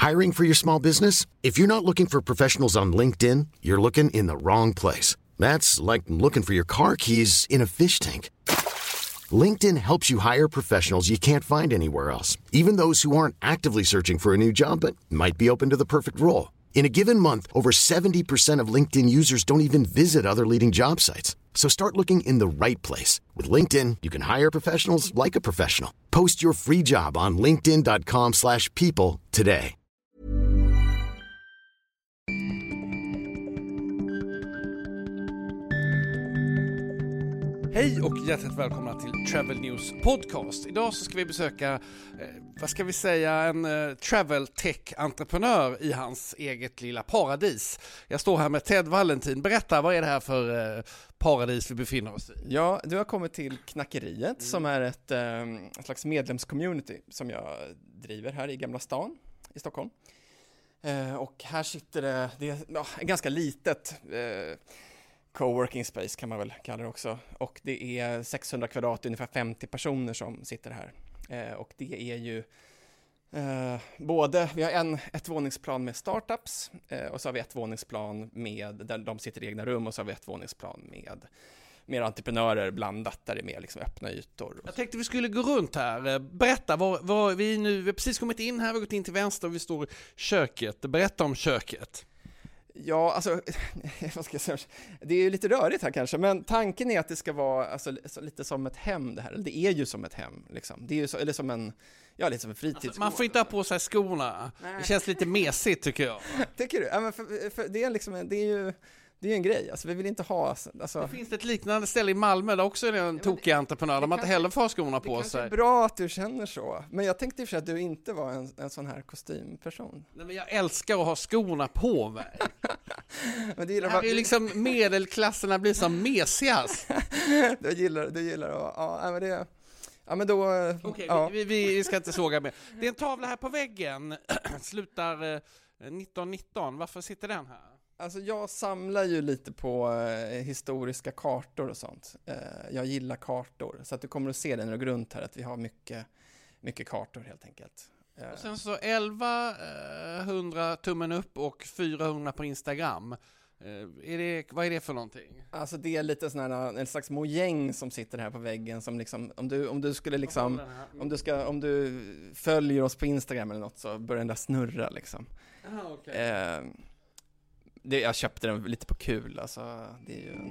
Hiring for your small business? If you're not looking for professionals on LinkedIn, you're looking in the wrong place. That's like looking for your car keys in a fish tank. LinkedIn helps you hire professionals you can't find anywhere else, even those who aren't actively searching for a new job but might be open to the perfect role. In a given month, over 70% of LinkedIn users don't even visit other leading job sites. So start looking in the right place. With LinkedIn, you can hire professionals like a professional. Post your free job on linkedin.com/people today. Hej och hjärtligt välkomna till Travel News Podcast. Idag så ska vi besöka, en travel tech-entreprenör i hans eget lilla paradis. Jag står här med Ted Valentin. Berätta, vad är det här för paradis vi befinner oss i? Ja, du har kommit till Knackeriet som är ett slags medlemscommunity som jag driver här i Gamla stan i Stockholm. Och här sitter det är en ganska litet coworking space kan man väl kalla det också. Och det är 600 kvadrat, ungefär 50 personer som sitter här. Och det är ju vi har ett våningsplan med startups och så har vi ett våningsplan där de sitter i egna rum, och så har vi ett våningsplan med mer entreprenörer blandat där det är mer liksom öppna ytor. Jag tänkte vi skulle gå runt här. Berätta, vi har precis kommit in här, vi har gått in till vänster och vi står i köket. Berätta om köket. Ja, alltså, vad ska jag säga? Det är ju lite rörigt här kanske, men tanken är att det ska vara alltså, lite som ett hem det här. Det är ju som ett hem, liksom. Det är ju så, eller som en, lite som en fritidsgård. Alltså, man får inte ha på sig skorna. Nej. Det känns lite mesigt tycker jag. Tycker du? Ja, men för det är liksom, det är ju en grej. Alltså, vi vill inte ha... Alltså... Det finns ett liknande ställe i Malmö där också är en tokig entreprenör. De har inte heller får skorna på sig. Det är bra att du känner så. Men jag tänkte i och för sig att du inte var en sån här kostymperson. Nej, men jag älskar att ha skorna på mig. Men det gillar här är ju liksom medelklasserna blir som mesigast. Du gillar att... Ja, men det... Ja, men då... Okej, ja. Vi ska inte såga mer. Det är en tavla här på väggen. Slutar 1919. Varför sitter den här? Alltså jag samlar ju lite på historiska kartor och sånt. Jag gillar kartor. Så att du kommer att se det när du går runt här. Att vi har mycket kartor helt enkelt. Och sen så 1100 tummen upp och 400 på Instagram. Vad är det för någonting? Alltså det är lite sån här, en slags mojäng som sitter här på väggen som liksom, om du skulle liksom, om du följer oss på Instagram eller något så börjar den där snurra liksom. Aha, okay. Jag köpte den lite på kul, alltså det är ju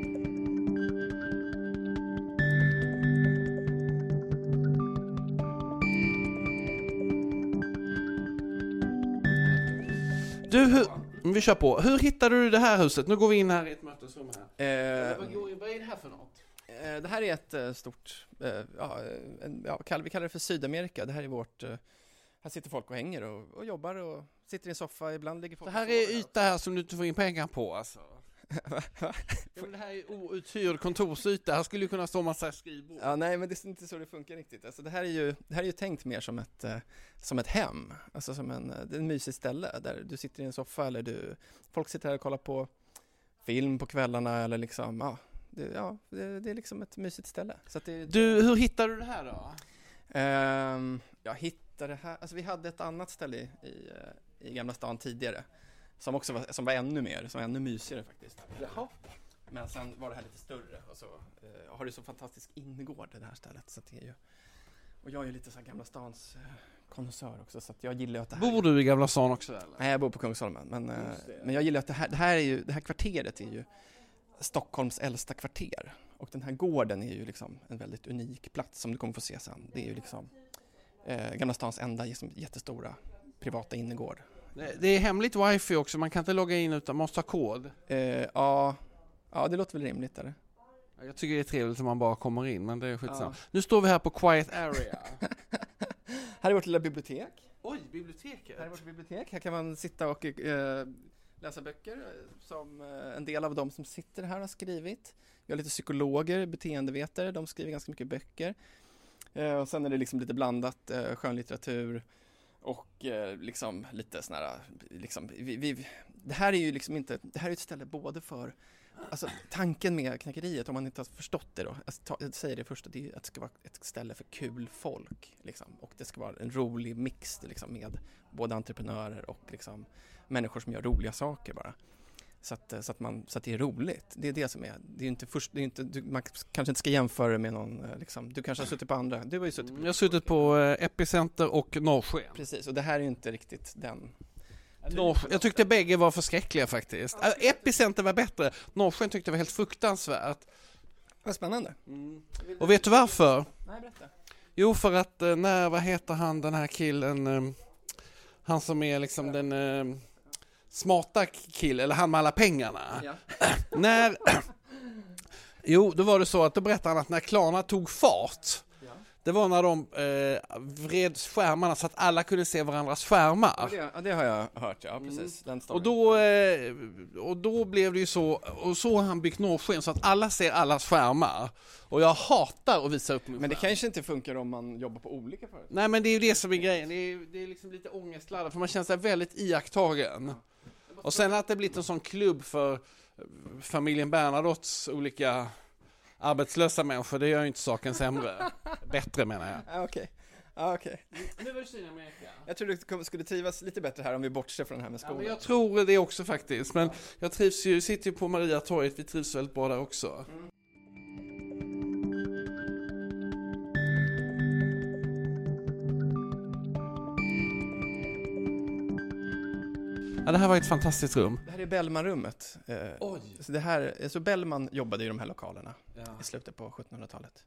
vi kör på. Hur hittade du det här huset? Nu går vi in här i ett mötesrum här. Vad är det här för något? Det här är ett stort, vi kallar det för Sydamerika. Det här är vårt, här sitter folk och hänger och jobbar och sitter i en soffa, ibland ligger folk. Det här är yta här som du inte får in pengar på alltså. Det här är outhyrd kontorsyta. Här skulle ju kunna stå massa skrivbord. Ja, nej, men det är inte så det funkar riktigt. Alltså det här är ju tänkt mer som ett hem. Alltså det är en mysig ställe där du sitter i en soffa eller folk sitter här och kollar på film på kvällarna eller liksom, det är liksom ett mysigt ställe. Så att hur hittade du det här då? Jag hittade det här, alltså vi hade ett annat ställe i Gamla stan tidigare som också var ännu mysigare faktiskt. Jaha. Men sen var det här lite större och så har det så fantastisk ingård det här stället så att det är ju, och jag är ju lite så här Gamla stans konnässör också så att jag gillar att det här. Bor du i Gamla stan också eller? Nej, jag bor på Kungsholmen men jag gillar att det här kvarteret är ju Stockholms äldsta kvarter och den här gården är ju liksom en väldigt unik plats som du kommer få se sen. Det är ju liksom Gamla stans enda jättestora privata innergård. Det är hemligt wifi också, man kan inte logga in utan måste ha kod. Ja, det låter väl rimligt eller? Jag tycker det är trevligt om man bara kommer in, men det är skitsamma. Ja. Nu står vi här på Quiet Area. Här är vårt lilla bibliotek. Oj, biblioteket. Här är vårt bibliotek. Här kan man sitta och läsa böcker som en del av de som sitter här har skrivit. Vi har lite psykologer, beteendevetare, de skriver ganska mycket böcker. Och sen är det liksom lite blandat skönlitteratur och liksom lite sån här liksom det här är ju liksom inte, det här är ett ställe både för alltså tanken med knackeriet, om man inte har förstått det då, jag säger det först, det är att det ska vara ett ställe för kul folk liksom, och det ska vara en rolig mix liksom, med både entreprenörer och liksom, människor som gör roliga saker bara. Så att det är roligt. Det är det som är. Det är inte först, det är inte, man kanske inte ska jämföra med någon liksom, du kanske har suttit på andra. Du har ju suttit på, jag har suttit på Epicenter och Norrsken. Precis, och det här är ju inte riktigt den. Jag tyckte bägge var förskräckliga faktiskt. Epicenter var bättre. Norrsken tyckte det var helt fruktansvärt. Vad spännande. Och vet du varför? Nej, berätta. Jo, för att vad heter han, den här killen, han som är liksom den smarta killen, eller han med alla pengarna. Ja. Jo, då var det så att då berättade han att när Klarna tog fart, det var när de vred skärmarna så att alla kunde se varandras skärmar. Ja, det har jag hört, ja, precis. Den och då blev det ju så, och så har han byggt Norrsken så att alla ser allas skärmar. Och jag hatar att visa upp min skärm. Men det kanske inte funkar om man jobbar på olika företag. Nej, men det är ju det som är grejen. Det är liksom lite ångestladdat, för man känner sig väldigt iakttagen. Och sen att det blivit en sån klubb för familjen Bernadottes olika arbetslösa människor, det gör ju inte saken sämre. Bättre menar jag. Okej. Nu var det Sydamerika. Jag tror du skulle trivas lite bättre här om vi bortser från det här med skolan. Ja, men jag tror det också faktiskt. Men jag trivs ju, sitter ju på Mariatorget, vi trivs väldigt bra där också. Ja, det här var ett fantastiskt rum. Det här är Bellman-rummet. Så Bellman jobbade i de här lokalerna i slutet på 1700-talet.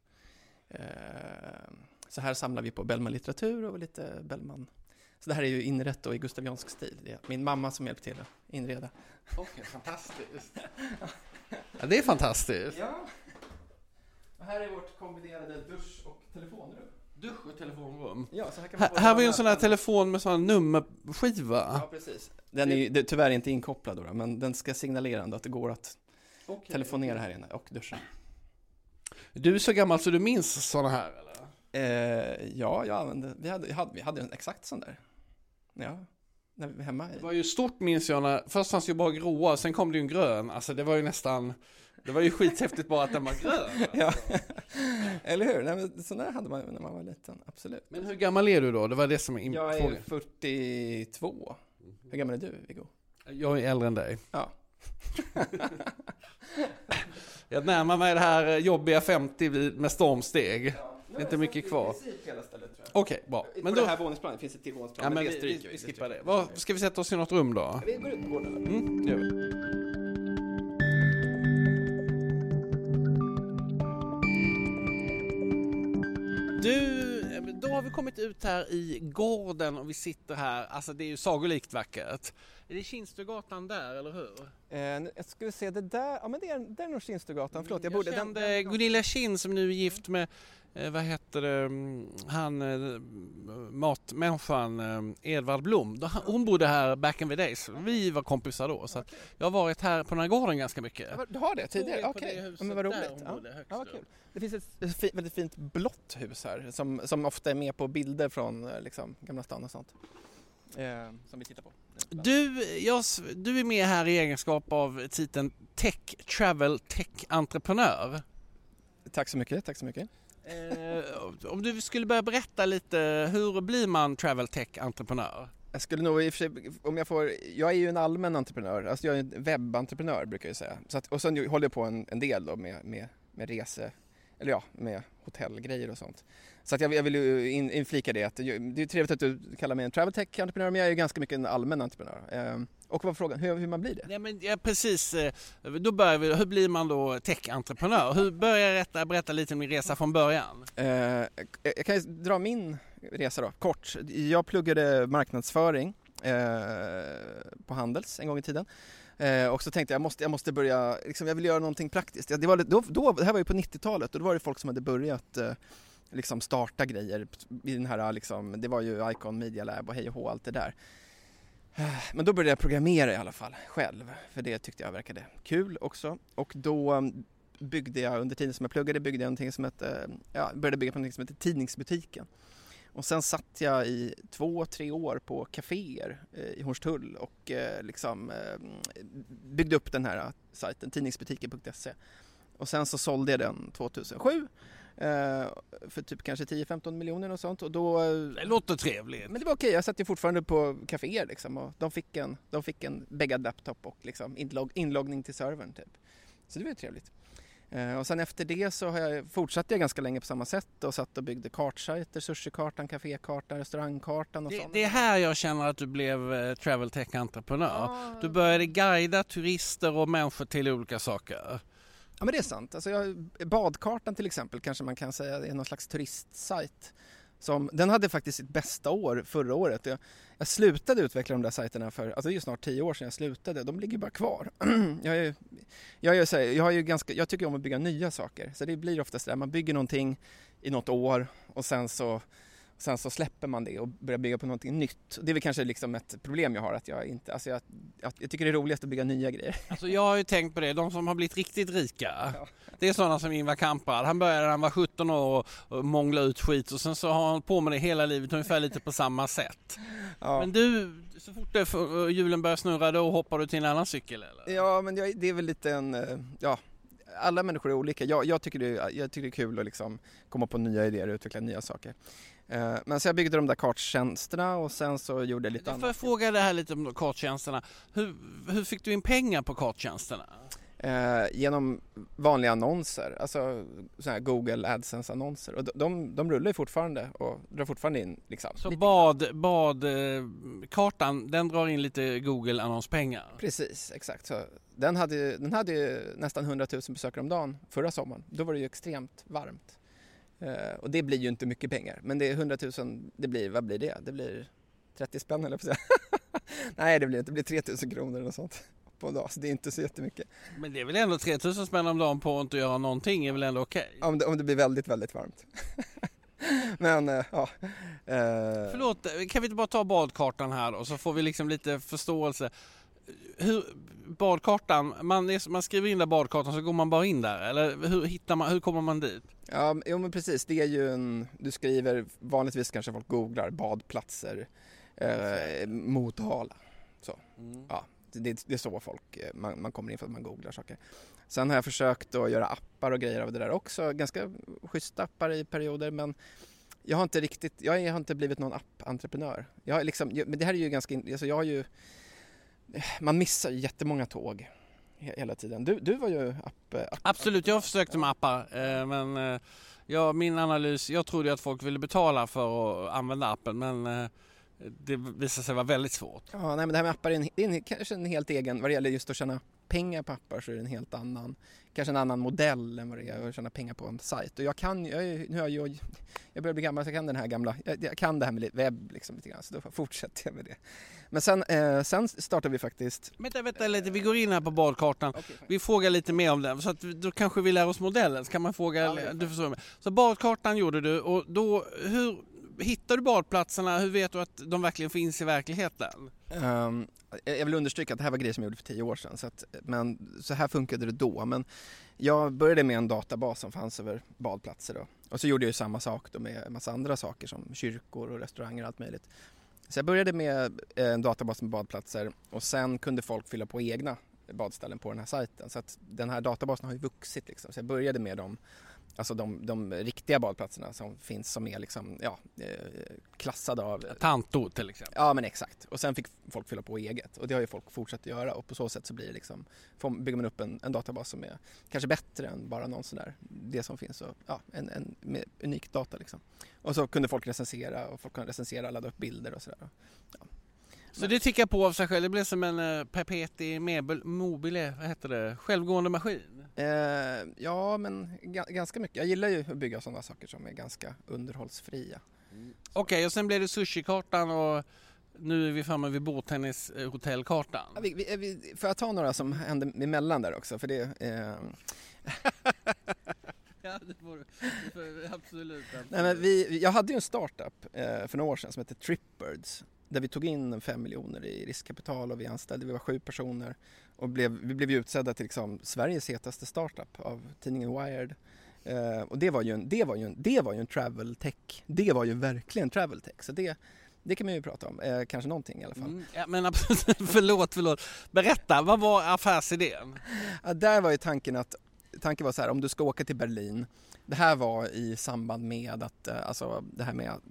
Så här samlar vi på Bellman-litteratur och lite Bellman. Så det här är ju inrett då i gustaviansk stil. Det är min mamma som hjälpte till att inreda. Okej, fantastiskt. Ja, det är fantastiskt. Ja. Och här är vårt kombinerade dusch- och telefonrum. Dusch- och telefonrum. Ja, så här kan man här var ju en sån här telefon med sån nummerskiva. Ja, precis. Den är ju tyvärr inte inkopplad då, men den ska signalera ändå att det går att telefonera här inne och duscha. Du är så gammal så du minns såna här, eller? Ja, jag använde. Vi hade en exakt sån där. Ja, när vi var hemma. Det var ju stort, minns jag, när först fanns ju bara gråa, sen kom det ju en grön. Alltså det var ju nästan, det var ju skithäftigt bara att den var grön. Ja, eller hur? Nej, men sån där hade man när man var liten, absolut. Men hur gammal är du då? Det var det som är Jag är 42. Hur gammal är du, Viggo? Jag är äldre än dig. Ja. Jag närmar mig det här jobbiga 50 med stormsteg. Det är inte mycket kvar. Okej, bra. Men på det här våningsplanet finns ett till våningsplan. Ja, men vi skippar det. Ska vi sätta oss i något rum då? Vi går ut på gården. Det gör vi. Då har vi kommit ut här i gården och vi sitter här. Alltså det är ju sagolikt vackert. Är det Kinstugatan där, eller hur? Jag skulle se det där. Ja, men det är nog Kinstugatan. Förlåt, jag kände Gunilla Kind som nu är gift med vad heter det, matmänniskan Edvard Blom. Hon bodde här back in the days. Vi var kompisar då, så att jag har varit här på den här gården ganska mycket. Du har det tidigare? Okej. Men vad roligt. Ja, kul. Det finns ett väldigt fint blått hus här som ofta är med på bilder från liksom, Gamla stan och sånt. Som vi tittar på. Du är med här i egenskap av titeln Travel Tech-entreprenör. Tack så mycket. Om du skulle börja berätta lite, hur blir man Travel Tech-entreprenör? Jag skulle nog i och för sig, jag är ju en allmän entreprenör, alltså jag är en webbentreprenör brukar jag säga. Så att, och sen håller jag på en del då med med hotellgrejer och sånt. Så att jag vill ju inflika det att det är trevligt att du kallar mig en travel tech-entreprenör, men jag är ju ganska mycket en allmän entreprenör. Och vad var frågan? Hur man blir det? Ja, precis. Då börjar vi. Hur blir man då tech-entreprenör? Hur börjar jag berätta lite om min resa från början? Jag kan ju dra min resa då, kort. Jag pluggade marknadsföring på Handels en gång i tiden. Och så tänkte jag måste börja, liksom, jag vill göra någonting praktiskt. Det här var ju på 90-talet och då var det folk som hade börjat liksom starta grejer i den här, liksom, det var ju Icon Media Lab och hej och hå, allt det där. Men då började jag programmera i alla fall själv, för det tyckte jag verkade kul också. Och då byggde jag, under tiden som jag pluggade, började bygga på någonting som heter Tidningsbutiken. Och sen satt jag i 2-3 år på kaféer i Hornstull och byggde upp den här sajten, tidningsbutiken.se. Och sen så sålde jag den 2007 för typ kanske 10-15 miljoner och sånt. Och då, det låter trevligt. Men det var okej, jag satt ju fortfarande på kaféer liksom, och de fick en bäggad laptop och liksom inloggning till servern typ. Så det var ju trevligt. Och sen efter det så fortsatte jag ganska länge på samma sätt och satt och byggde kartsajter, sushikartan, kafékartan, restaurangkartan och sånt. Det är här jag känner att du blev travel tech-entreprenör. Du började guida turister och människor till olika saker. Ja, men det är sant. Alltså badkartan till exempel kanske man kan säga är någon slags turistsajt. Den hade faktiskt sitt bästa år förra året. Jag slutade utveckla de där sajterna det är ju snart 10 år sedan jag slutade. De ligger bara kvar. Jag tycker om att bygga nya saker. Så det blir ofta så där, man bygger någonting i något år och sen så släpper man det och börjar bygga på någonting nytt. Det är väl kanske liksom ett problem jag har, att jag inte, alltså jag tycker det är roligast att bygga nya grejer. Alltså jag har ju tänkt på det, de som har blivit riktigt rika, det är sådana som Ingvar Kamprad. Han började när han var 17 år och mångla ut skit och sen så har han på med det hela livet ungefär lite på samma sätt. Ja. Men du, så fort hjulen börjar snurra då hoppar du till en annan cykel eller? Ja, men det är väl lite alla människor är olika. Jag tycker det är kul att liksom komma på nya idéer och utveckla nya saker. Men så jag byggde de där karttjänsterna och sen så gjorde jag lite annat. Får jag fråga det här lite om karttjänsterna. Hur fick du in pengar på karttjänsterna? Genom vanliga annonser, alltså så här Google AdSense-annonser. Och de rullar ju fortfarande och drar fortfarande in liksom. Så badkartan, den drar in lite Google-annonspengar? Precis, exakt. Så den hade nästan 100 000 besökare om dagen förra sommaren. Då var det ju extremt varmt. Och det blir ju inte mycket pengar. Men det är 100 000, vad blir det? Det blir 30 spänn eller så. Nej, det blir 3 000 kronor och sånt på en dag. Så det är inte så jättemycket. Men det är väl ändå 3 000 spänn om dagen på att inte göra någonting är väl ändå okej? Om det blir väldigt, väldigt varmt. Men ja. Förlåt, kan vi inte bara ta badkartan här och så får vi liksom lite förståelse. Badkartan, man skriver in där badkartan så går man bara in där, eller hur kommer man dit? Ja, men precis, det är ju du skriver, vanligtvis kanske folk googlar badplatser Motala. Så. Ja, det är så folk man kommer in för att man googlar saker. Sen har jag försökt att göra appar och grejer av det där också, ganska schyssta appar i perioder, men jag har inte blivit någon app-entreprenör. Men det här är ju ganska, alltså man missar jättemånga tåg hela tiden. Du var ju app. Absolut, jag försökte med appar, men min analys, jag trodde att folk ville betala för att använda appen, men det visade sig vara väldigt svårt. Ja, nej, men det här med appar är kanske en helt egen, vad det gäller just att tjäna pengar på appar så är det en helt annan, kanske en annan modell än vad det är att tjäna pengar på en sajt. Och jag börjar bli gammal så jag kan den här gamla, jag kan det här med webb liksom lite grann, så då fortsätter jag med det. Men sen startar vi faktiskt. Vänta lite, vi går in här på badkartan. Okay, vi frågar lite mer om den så att då kanske vi lär oss modellen. Så kan man fråga, du förstår mig. Så badkartan gjorde du och då hur hittar du badplatserna? Hur vet du att de verkligen finns i verkligheten? Jag vill understryka att det här var grejer som jag gjorde för 10 år sedan. Men så här funkade det då. Men jag började med en databas som fanns över badplatser då. Och så gjorde jag ju samma sak då med en massa andra saker som kyrkor och restauranger och allt möjligt. Så jag började med en databas med badplatser och sen kunde folk fylla på egna badställen på den här sajten. Så att den här databasen har ju vuxit liksom. Så jag började med de riktiga badplatserna som finns, som är liksom, klassade av Tanto till exempel. Ja, men exakt. Och sen fick folk fylla på eget. Och det har ju folk fortsatt att göra. Och på så sätt så blir det liksom, bygger man upp en databas som är kanske bättre än bara någon sån där, det som finns. Och, en med unik data liksom. Och så kunde folk recensera, och folk kunde recensera, ladda upp bilder och sådär. Ja. Så det tickar på av sig själv. Det blev som en perpeti mobile, vad heter det? Självgående maskin? Ja, men ganska mycket. Jag gillar ju att bygga sådana saker som är ganska underhållsfria. Okej, och sen blev det sushikartan och nu är vi framme vid båttennis-hotellkartan. Ja, får jag ta några som hände emellan där också? För det... Ja, det får absolut. Nej, men jag hade ju en startup för några år sedan som heter Tripbirds. Där vi tog in 5 miljoner i riskkapital och vi var 7 personer. Och vi blev utsedda till liksom Sveriges hetaste startup av tidningen Wired. Och det var ju en travel tech. Det var ju verkligen travel tech. Så det kan man ju prata om. Kanske någonting i alla fall. Ja, men absolut, förlåt. Berätta, vad var affärsidén? Ja, där var ju tanken var så här, om du ska åka till Berlin. Det här var i samband med att, alltså det här med att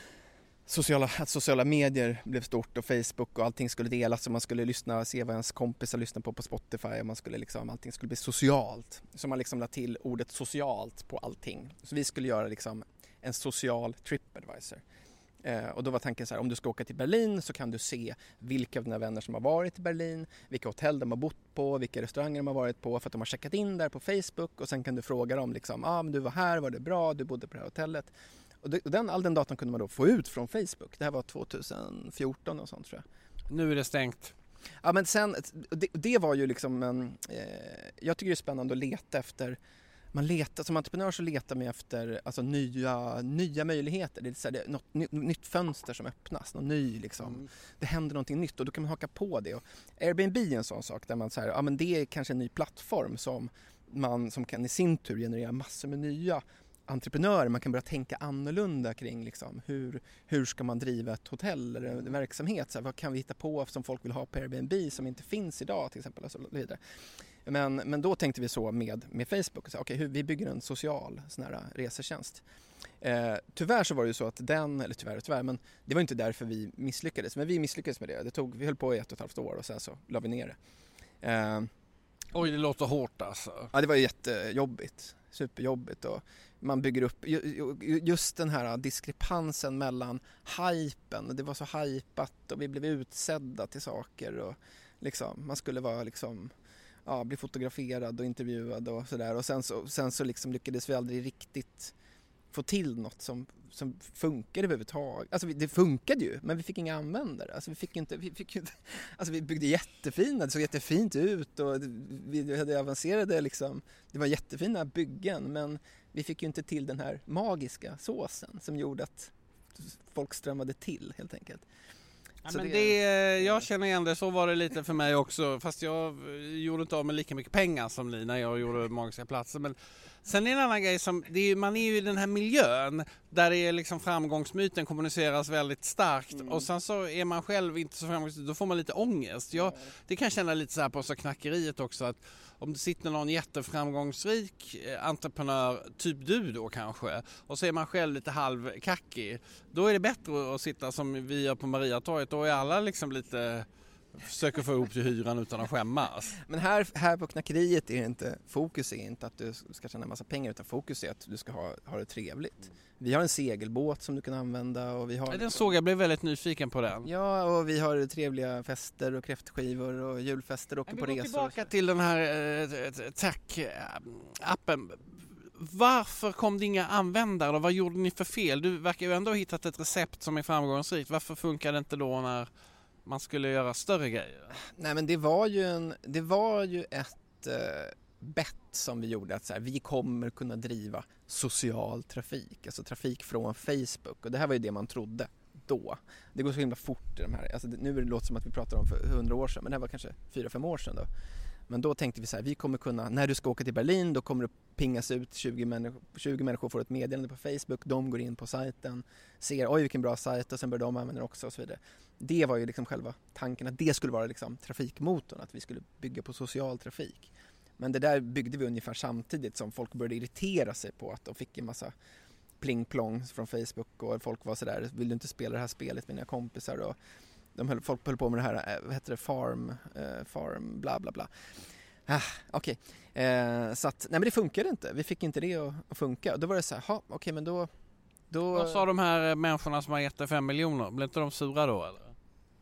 sociala medier blev stort och Facebook och allting skulle delas och man skulle se vad ens kompisar lyssnade på Spotify och man skulle liksom, allting skulle bli socialt. Så man liksom lade till ordet socialt på allting. Så vi skulle göra liksom en social TripAdvisor. Och då var tanken så här, om du ska åka till Berlin så kan du se vilka av dina vänner som har varit i Berlin, vilka hotell de har bott på, vilka restauranger de har varit på för att de har checkat in där på Facebook och sen kan du fråga dem liksom, men du var här, var det bra, du bodde på det här hotellet. Och all den datan kunde man då få ut från Facebook. Det här var 2014 och sånt tror jag. Nu är det stängt. Ja, men sen, det var ju liksom jag tycker det är spännande att leta efter. Som entreprenör så letar man efter alltså nya möjligheter. Det är, så här, det är något nytt fönster som öppnas, något ny liksom. Det händer någonting nytt och då kan man haka på det. Och Airbnb är en sån sak där man säger, men det är kanske en ny plattform som kan i sin tur generera massor med nya entreprenörer. Man kan börja tänka annorlunda kring liksom, hur ska man driva ett hotell eller en verksamhet. Så här, vad kan vi hitta på som folk vill ha på Airbnb som inte finns idag till exempel. Och så vidare. Men då tänkte vi så med Facebook. Så, vi bygger en social sån här resetjänst. Tyvärr så var det ju så att tyvärr, men det var inte därför vi misslyckades. Men vi misslyckades med det. Vi höll på i 1,5 år och sen så la vi ner det. Oj, det låter hårt alltså. Ja, det var jättejobbigt. Superjobbigt och man bygger upp just den här diskrepansen mellan hypen. Det var så hypat och vi blev utsedda till saker och liksom, man skulle vara liksom bli fotograferad och intervjuad och sådär. Och sen så liksom lyckades vi aldrig riktigt få till något som funkar överhuvudtaget. Alltså det funkade ju, men vi fick inga användare. Alltså vi byggde jättefina, det såg jättefint ut och vi hade avancerade liksom. Det var jättefina byggen, men vi fick ju inte till den här magiska såsen som gjorde att folk strömmade till helt enkelt. Ja, men jag känner igen det, så var det lite för mig också, fast jag gjorde inte av med lika mycket pengar som ni när jag gjorde magiska platser. Men sen är det en annan grej som, man är ju i den här miljön där det är liksom framgångsmyten kommuniceras väldigt starkt och sen så är man själv inte så framgångsrik, då får man lite ångest. Det kan jag känna lite så här på så knackeriet också, att om det sitter någon jätteframgångsrik entreprenör, typ du då kanske, och så är man själv lite halvkackig, då är det bättre att sitta som vi gör på Mariatorget. Då är alla liksom lite, försöker få ihop till hyran utan att skämmas. Men här på knackeriet är inte, fokus är inte att du ska tjäna en massa pengar, utan fokus är att du ska ha det trevligt. Vi har en segelbåt som du kan använda och vi har... Den såg jag, blev väldigt nyfiken på den. Ja, och vi har trevliga fester och kräftskivor och julfester och på resor. Vi går tillbaka till den här tack-appen. Varför kom det inga användare? Vad gjorde ni för fel? Du verkar ju ändå ha hittat ett recept som är framgångsrikt. Varför funkar det inte då när man skulle göra större grejer? Nej, men det var ju ett bett som vi gjorde, att så här, vi kommer kunna driva social trafik, alltså trafik från Facebook, och det här var ju det man trodde då. Det går så himla fort i de här, alltså nu låter det som att vi pratar om för 100 år sedan, men det här var kanske 4-5 år sedan då. Men då tänkte vi så här, vi kommer kunna, när du ska åka till Berlin, då kommer det pingas ut 20 människor får ett meddelande på Facebook, de går in på sajten, ser oj vilken bra sajt, och sen börjar de använda den också och så vidare. Det var ju liksom själva tanken, att det skulle vara liksom trafikmotorn, att vi skulle bygga på social trafik. Men det där byggde vi ungefär samtidigt som folk började irritera sig på att de fick en massa pling-plong från Facebook, och folk var sådär, vill du inte spela det här spelet med dina kompisar, och folk höll på med det här, vad heter det, farm bla bla bla. Okej. Så att, nej men det funkade inte. Vi fick inte det att funka. Då var det så här, okej, men då... Vad sa de här människorna som har gett 5 miljoner? Blev inte de sura då eller?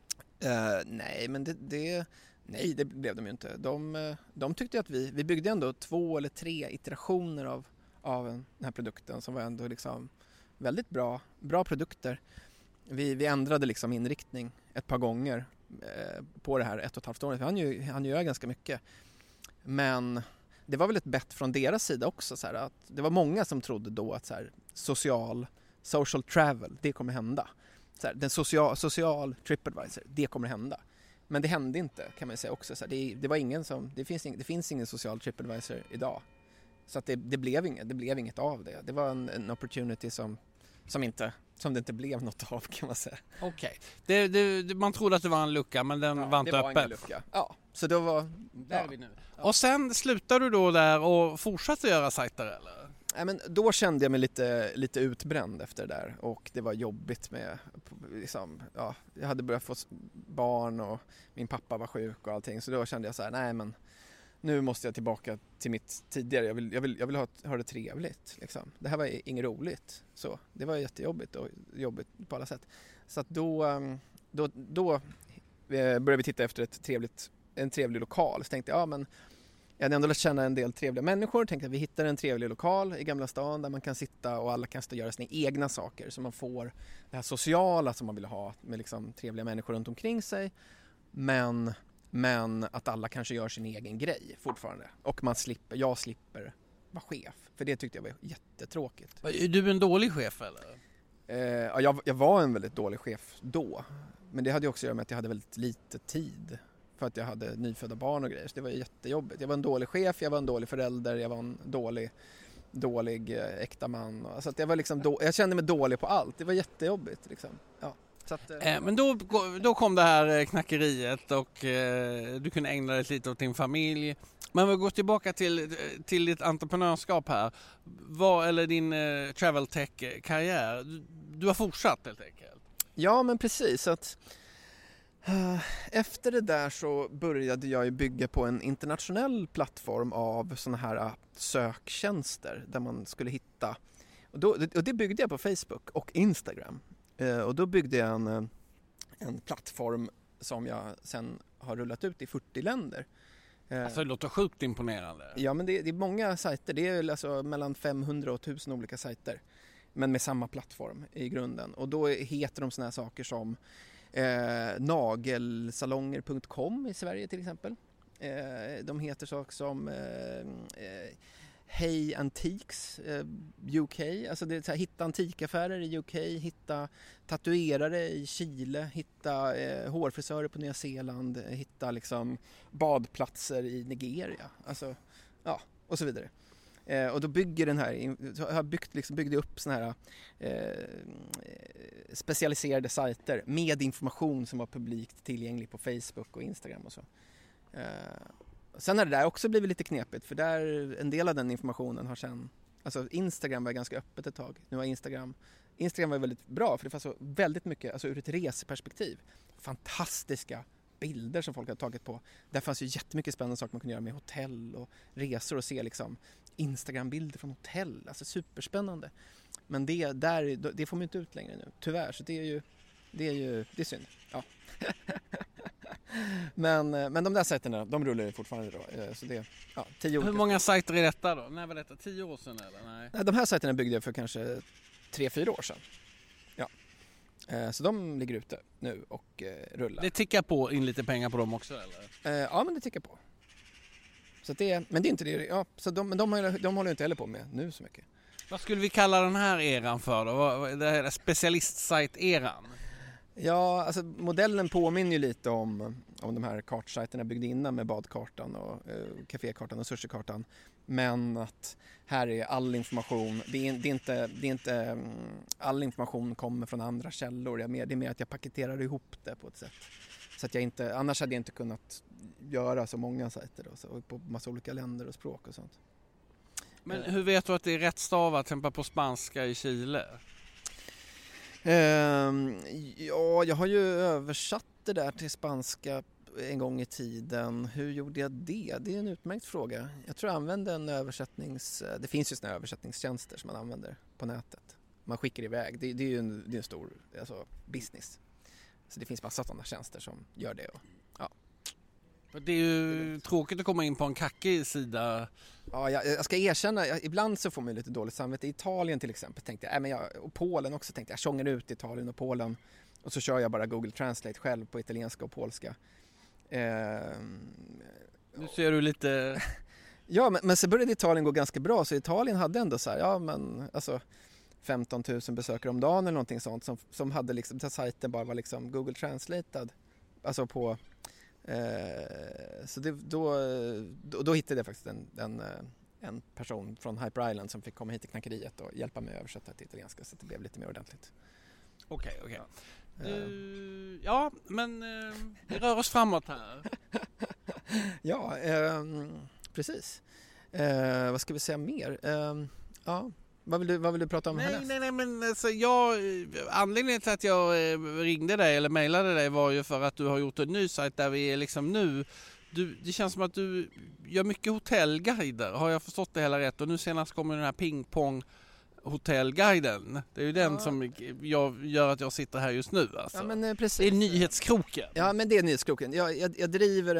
Nej, men det blev de ju inte. De tyckte att vi byggde ändå 2 eller 3 iterationer av den här produkten som var ändå liksom väldigt bra produkter. Vi ändrade liksom inriktning ett par gånger på det här 1,5 året. Han gör ganska mycket. Men det var väl ett bett från deras sida också, så här, att det var många som trodde då att så här, social travel, det kommer hända. Så här, den social TripAdvisor, det kommer hända. Men det hände inte, kan man säga också. Så här, det finns ingen social TripAdvisor idag. Så att det blev inget av det. Det var en opportunity som det inte blev något av, kan man säga. Okej. Man trodde att det var en lucka, men den var inte öppen. Det var ingen lucka. Ja, så då var... Där är vi nu. Ja. Och sen slutade du då där och fortsatte göra sajter, eller? Nej, men då kände jag mig lite utbränd efter det där, och det var jobbigt med liksom, jag hade börjat få barn och min pappa var sjuk och allting, så då kände jag så här: nej, men nu måste jag tillbaka till mitt tidigare, jag vill ha det trevligt liksom. Det här var inget roligt, så det var jättejobbigt och jobbigt på alla sätt. Så att då började vi titta efter en trevlig lokal. Så tänkte jag, men jag hade ändå lärt känna en del trevliga människor. Tänkte att vi hittar en trevlig lokal i Gamla stan där man kan sitta och alla kan stå och göra sina egna saker. Så man får det här sociala som man vill ha med liksom trevliga människor runt omkring sig. Men att alla kanske gör sin egen grej fortfarande. Och jag slipper vara chef. För det tyckte jag var jättetråkigt. Är du en dålig chef, eller? Jag var en väldigt dålig chef då. Men det hade ju också att göra med att jag hade väldigt lite tid. För att jag hade nyfödda barn och grejer. Så det var jättejobbigt. Jag var en dålig chef, jag var en dålig förälder, jag var en dålig äkta man. Så att jag var liksom jag kände mig dålig på allt. Det var jättejobbigt liksom. Ja. Så att, men då kom det här knackeriet och du kunde ägna dig lite åt din familj. Men vi går tillbaka till ditt entreprenörskap här. Eller din travel tech-karriär. Du har fortsatt helt enkelt. Ja, men precis. Så att efter det där så började jag bygga på en internationell plattform av såna här söktjänster där man skulle hitta, och det byggde jag på Facebook och Instagram, och då byggde jag en plattform som jag sen har rullat ut i 40 länder. Alltså det låter sjukt imponerande. Ja, men det är många sajter, det är alltså mellan 500 och 1000 olika sajter, men med samma plattform i grunden, och då heter de såna här saker som nagelsalonger.com i Sverige till exempel. De heter saker som Hey Antiques UK, alltså det är så här, hitta antikaffärer i UK, hitta tatuerare i Chile, hitta hårfrisörer på Nya Zeeland, hitta liksom badplatser i Nigeria, alltså ja, och så vidare. Och då bygger byggde upp såna här specialiserade sajter med information som var publikt tillgänglig på Facebook och Instagram och så. Sen har det där också blivit lite knepigt, för där en del av den informationen har sen, alltså Instagram var ganska öppet ett tag. Nu var Instagram var väldigt bra, för det fanns så väldigt mycket, alltså ur ett reseperspektiv, fantastiska bilder som folk har tagit på. Där fanns ju jättemycket spännande saker man kunde göra med hotell och resor, och se liksom Instagram-bilder från hotell, alltså superspännande. Men det får man inte ut längre nu, tyvärr, så det är synd. Ja. Men de där sajterna, de rullar ju fortfarande då. Så det, 10 år. Hur många sajter är detta då? När var detta? 10 år sedan eller? Nej, de här sajterna byggde jag för kanske 3-4 år sedan. Ja. Så de ligger ute nu och rullar. Det tickar på in lite pengar på dem också, eller? Ja, men det tickar på. Så men det är inte det. Ja, så de håller inte heller på med nu så mycket. Vad skulle vi kalla den här eran för då? Det här specialistsajt-eran? Ja, alltså modellen påminner ju lite om de här kartsajterna byggde innan med badkartan och kafékartan och sushikartan. Men att här är all information, det är inte all information kommer från andra källor. Det är mer att jag paketerar ihop det på ett sätt. Så att annars hade jag inte kunnat göra så många sajter då, så på massa olika länder och språk och sånt. Men hur vet du att det är rätt stavat till exempel på spanska i Chile? Ja, jag har ju översatt det där till spanska en gång i tiden. Hur gjorde jag det? Det är en utmärkt fråga. Jag tror jag använde det finns ju såna översättningstjänster som man använder på nätet. Man skickar iväg. Det är ju en stor business. Så det finns massa sådana tjänster som gör det. Det är ju tråkigt att komma in på en kackig sida. Ja, jag ska erkänna, ibland så får man lite dåligt samvete. I Italien till exempel tänkte jag, och Polen också tänkte jag tjongar ut Italien och Polen. Och så kör jag bara Google Translate själv på italienska och polska. Nu ser du lite... Ja, men så började Italien gå ganska bra. Så Italien hade ändå så här, 15 000 besökare om dagen eller någonting sånt. Som hade liksom, där sajten bara var liksom Google Translated. Alltså på... Så då hittade jag faktiskt en person från Hyper Island som fick komma hit till knackeriet och hjälpa mig att översätta till italienska så att det blev lite mer ordentligt. Okej. Ja, men vi rör oss framåt här. Ja, precis. Vad ska vi säga mer? Ja, vad vill du prata om härnäst? Nej, men alltså anledningen till att jag ringde dig eller mejlade dig var ju för att du har gjort en ny sajt där vi är liksom nu. Det känns som att du gör mycket hotellguider, har jag förstått det hela rätt? Och nu senast kommer den här pingpong hotellguiden. Det är ju den som gör att jag sitter här just nu. Alltså. Ja, men, precis. Det är nyhetskroken. Ja, men det är nyhetskroken. Jag driver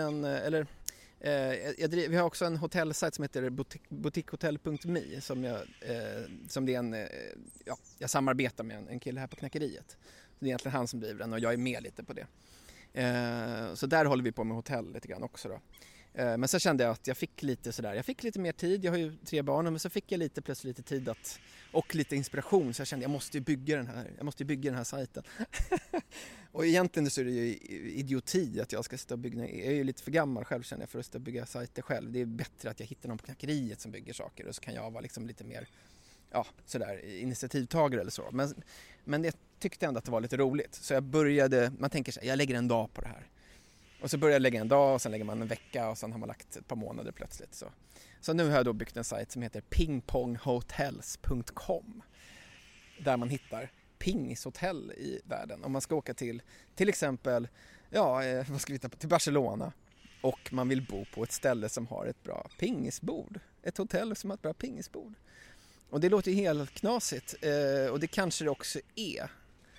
vi har också en hotellsajt som heter boutiquehotel.me som det är jag samarbetar med en kille här på knackeriet. Det är egentligen han som driver den och jag är med lite på det. Så där håller vi på med hotell lite grann också då. Men så kände jag att jag fick lite mer tid. Jag har ju 3 barn, men så fick jag plötsligt lite tid och lite inspiration, så jag kände jag måste bygga den här sajten. Och egentligen så är det ju idioti att jag ska sitta och bygga. Jag är ju lite för gammal själv, känner jag, för att sitta och bygga sajter själv. Det är bättre att jag hittar någon på knackeriet som bygger saker, och så kan jag vara liksom lite mer initiativtagare eller så. Men jag tyckte ändå att det var lite roligt. Så jag började, man tänker så här, jag lägger en dag på det här. Och så börjar jag lägga en dag och sen lägger man en vecka och sen har man lagt ett par månader plötsligt. Så nu har jag då byggt en sajt som heter pingponghotels.com, där man hittar pingishotell i världen. Om man ska åka till exempel till Barcelona och man vill bo på ett ställe som har ett bra pingisbord. Ett hotell som har ett bra pingisbord. Och det låter ju helt knasigt och det kanske det också är.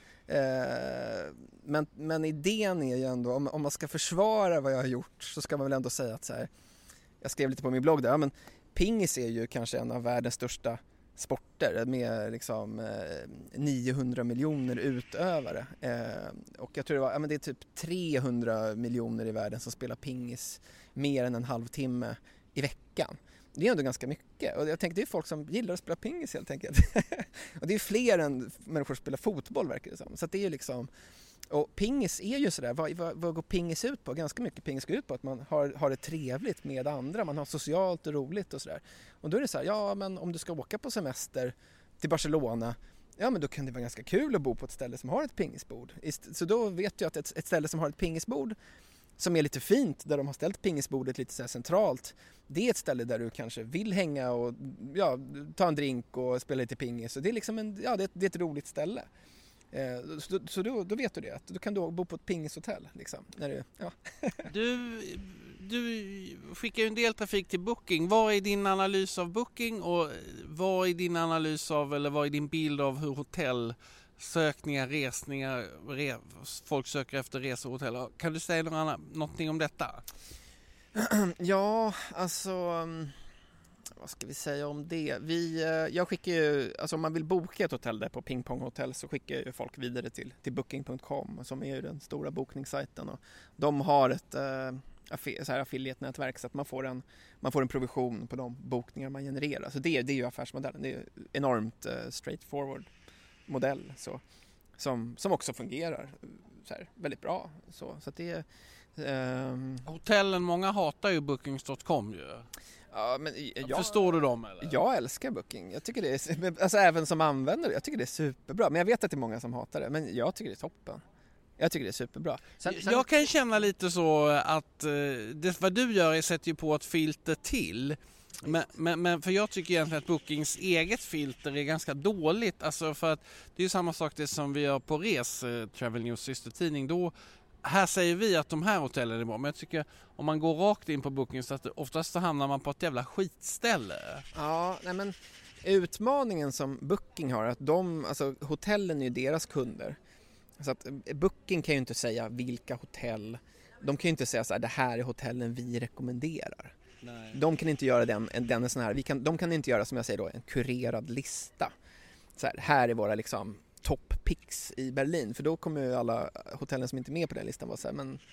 Men idén är ju ändå, om man ska försvara vad jag har gjort, så ska man väl ändå säga att så här, jag skrev lite på min blogg där, men pingis är ju kanske en av världens största sporter med liksom 900 miljoner utövare, och jag tror det är typ 300 miljoner i världen som spelar pingis mer än en halvtimme i veckan. Det är ändå ganska mycket, och jag tänker det är folk som gillar att spela pingis helt enkelt. Och det är fler än människor som spelar fotboll, verkar det som. Så att det är ju liksom, och pingis är ju sådär, vad går pingis ut på? Ganska mycket pingis går ut på att man har det trevligt med andra, man har socialt och roligt och sådär. Och då är det så här, men om du ska åka på semester till Barcelona, men då kan det vara ganska kul att bo på ett ställe som har ett pingisbord. Så då vet du att ett ställe som har ett pingisbord som är lite fint, där de har ställt pingisbordet lite så här centralt, det är ett ställe där du kanske vill hänga och ta en drink och spela lite pingis. Så det är liksom det är ett roligt ställe. Så då vet du det, att du kan då bo på ett pingishotell liksom, Du skickar ju en del trafik till Booking. Vad är din analys av Booking, och vad är din analys av, eller vad är din bild av hur hotellsökningar, resningar, folk söker efter resor och hotell? Kan du säga någonting om detta? Ja, alltså vad ska vi säga om det? Jag skickar ju, alltså om man vill boka ett hotell där på Pingpong Hotel, så skickar ju folk vidare till booking.com, som är ju den stora bokningssajten, och de har ett affiliate-nätverk, så att man får en provision på de bokningar man genererar. Så det är ju affärsmodellen. Det är enormt straightforward modell, så som också fungerar så här väldigt bra, så att det hotellen, många hatar ju bookings.com ju. Ja, men förstår du dem eller? Jag älskar Booking. Jag tycker det är, alltså även som användare, jag tycker det är superbra. Men jag vet att det är många som hatar det, men jag tycker det är toppen. Jag tycker det är superbra. Jag kan känna lite så att vad du gör är sätter ju på ett filter till. Men för jag tycker egentligen att Bookings eget filter är ganska dåligt. Alltså för att det är ju samma sak det som vi gör på Travel News systertidning. Då här säger vi att de här hotellen är bra, men jag tycker om man går rakt in på Booking, så att oftast så hamnar man på ett jävla skitställe. Ja, nej men utmaningen som Booking har, att hotellen är ju deras kunder. Så att Booking kan ju inte säga vilka hotell, de kan ju inte säga så här, det här är hotellen vi rekommenderar. Nej. De kan inte göra den sån här, de kan inte göra, som jag säger då, en kurerad lista. Så här är våra liksom top picks i Berlin, för då kommer ju alla hotellen som inte är med på den listan vara så här, men